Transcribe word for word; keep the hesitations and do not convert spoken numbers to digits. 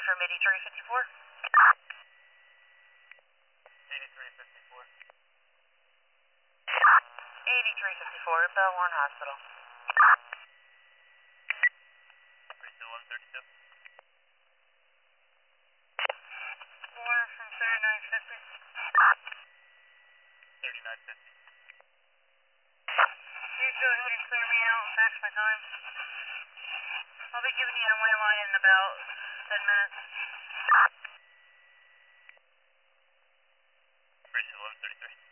confirm eighty-three fifty-four. eighty-three fifty-four. eighty-three fifty-four, Bellhorn Hospital. three two one thirty-two. four from thirty-nine fifty. thirty-nine fifty. Please go ahead and clear me out, fax my time. I'll be giving you a wayline line in about ten minutes. three two one thirty-three.